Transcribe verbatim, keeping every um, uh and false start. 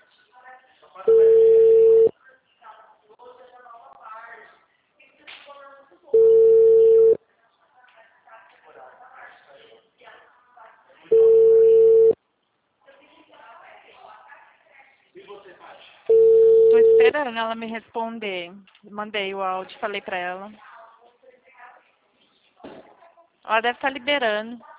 Tô esperando ela me responder. Mandei o áudio, falei pra ela. Ela deve estar liberando.